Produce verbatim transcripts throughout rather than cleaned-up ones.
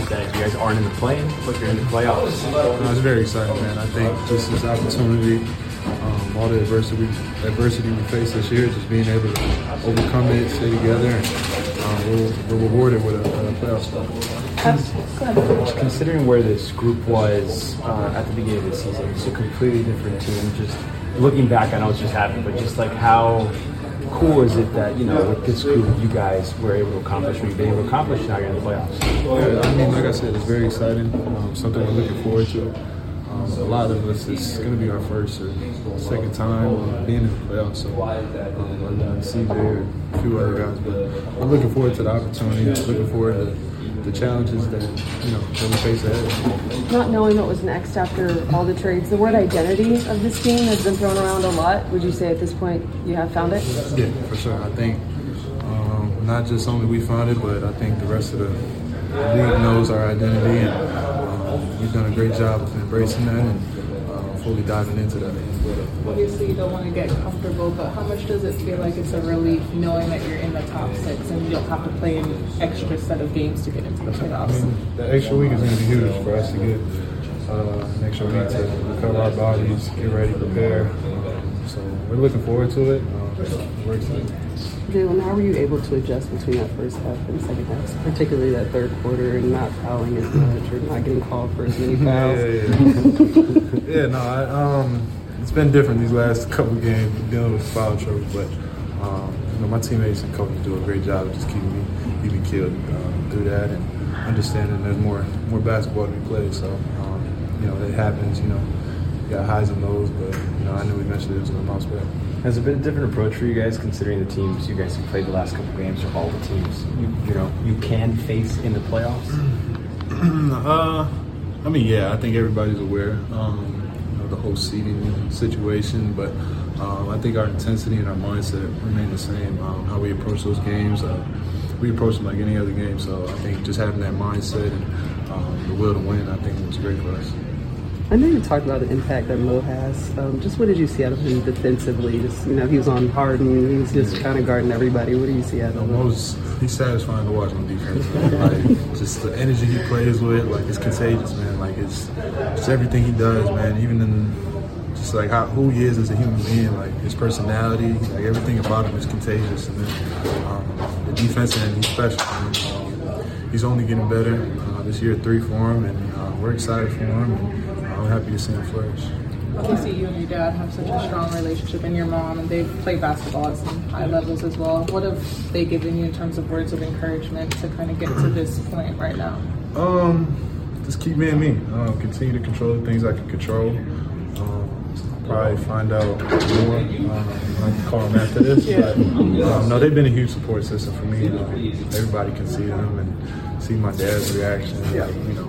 that you guys aren't in the play-in, but you're in the playoffs? No, it's very exciting, man. I think just this opportunity, um, all the adversity, adversity we faced this year, just being able to overcome it, stay together, and uh, we're, we're rewarded with a, a playoff spot. Just considering where this group was uh, at the beginning of the season, it's a completely different team. Just looking back, I know it's just happened, but just like how cool is it that, you know, with this group you guys were able to accomplish what you've been able to accomplish now you're in the playoffs? Yeah, I mean, like I said, it's very exciting. Um, something we're looking forward to. Um, a lot of us, it's going to be our first or second time uh, being in the playoffs. So, um, other than C J or a few other guys, but I'm looking forward to the opportunity. Looking forward to the challenges that, you know, that we face ahead. Not knowing what was next after all the trades, the word identity of this team has been thrown around a lot. Would you say at this point you have found it? Yeah, for sure. I think um, not just only we found it, but I think the rest of the league knows our identity, and um, we've done a great job of embracing that and uh, fully diving into that. Obviously, you don't want to get comfortable, but how much does it feel like it's a relief knowing that you're in the top six and you don't have to play an extra set of games to get into the playoffs? I mean, the extra week is going to be huge for us to get uh, an extra week to recover our bodies, get ready, prepare. Um, so we're looking forward to it. Um, we're excited. Jalen, how were you able to adjust between that first half and second half, particularly that third quarter, and not fouling as much or not getting called for as many fouls? yeah, yeah. yeah, no, I, um, it's been different these last couple of games dealing with foul trouble, but um, you know, my teammates and coaches do a great job of just keeping me even killed um, through that and understanding there's more more basketball to be played. So um, you know, it happens. You know, you got highs and lows, but you know, I knew eventually it was going to bounce back. Has it been a different approach for you guys, considering the teams you guys have played the last couple of games, or all the teams you, you know you can face in the playoffs? uh, I mean, yeah, I think everybody's aware. Um, the whole seeding situation, but um, I think our intensity and our mindset remain the same. Um, how we approach those games, uh, we approach them like any other game. So I think just having that mindset and um, the will to win, I think was great for us. I know you talked about the impact that Mo has. Um, just what did you see out of him defensively? Just, you know, he was on Harden, he was just kind of guarding everybody. What do you see out of him? Mo's, he's satisfying to watch on defense. Like, just the energy he plays with, like, it's contagious, man. Like, it's just everything he does, man. Even in just like how who he is as a human being, like his personality, like everything about him is contagious. And then um, the defense end, he's special. And, um, he's only getting better. Uh, this year, three for him, and uh, we're excited for him. And, I'm happy to see him flourish. I see you and your dad have such a strong relationship, and your mom, and they've played basketball at some high levels as well. What have they given you in terms of words of encouragement to kind of get to this point right now? Um, just keep being me. Um, continue to control the things I can control. Um, probably find out more. Um, I can call them after this. Yeah. But um, no, they've been a huge support system for me. Um, everybody can see them and see my dad's reaction. Like, you know.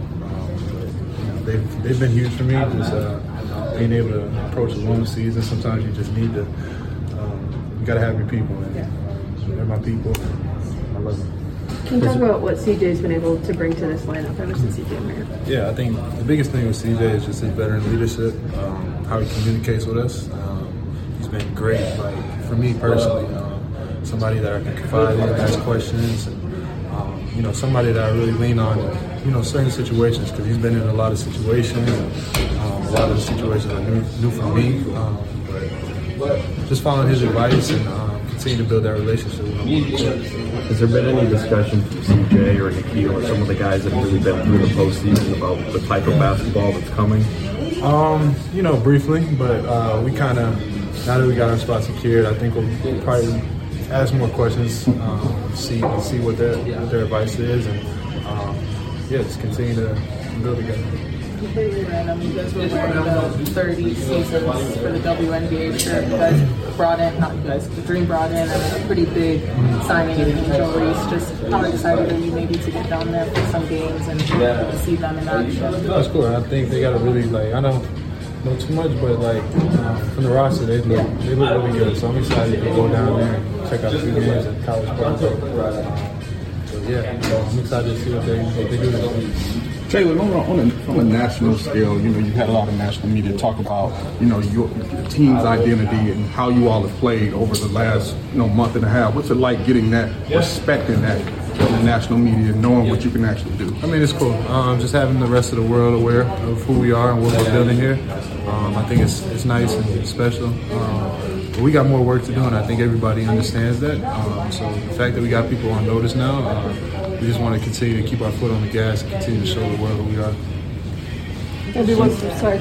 They've, they've been huge for me, just uh, being able to approach a long season. Sometimes you just need to, um, you got to have your people, and um, they're my people. I love them. Can you talk about what C J's been able to bring to this lineup ever since he came here? Yeah, I think the biggest thing with C J is just his veteran leadership, um, how he communicates with us. Um, he's been great, like for me personally, um, somebody that I can confide in, ask questions, and um, you know, somebody that I really lean on. You know, certain situations, because he's been in a lot of situations. Um, a lot of the situations are new, new for me. Um, but just following his advice and um, continue to build that relationship with him. Has there been any discussion from C J or Nikhil or some of the guys that have really been through the postseason about the type of basketball that's coming? Um, you know, briefly, but uh, we kind of, now that we got our spot secured, I think we'll probably ask more questions, um, see see what their what their advice is, and um, yeah, just continue to build together. Completely random. You guys were wearing the thirty seasons for the W N B A shirt. You guys brought in, not you guys, the Dream brought in a pretty big signing in Angel Reese. Just how excited are you maybe to get down there for some games and to see them in action? No, it's cool. I think they got a really, like, I don't know too much, but like um, from the roster, they look, yeah. they look really good. So I'm excited to go down there and check out a few games at College Park. So, um, so yeah, so I'm excited to see what they, what they do this week. Jalen, on a, on, a, on a national scale, you know, you had a lot of national media talk about, you know, your, your team's identity and how you all have played over the last, you know, month and a half. What's it like getting that respect and that in the national media, knowing what you can actually do? I mean, it's cool. Um, just having the rest of the world aware of who we are and what we're building here. Um, I think it's it's nice and special. Um, but we got more work to do, and I think everybody understands that. Um, so the fact that we got people on notice now, uh, we just want to continue to keep our foot on the gas and continue to show the world who we are. Maybe one, sorry.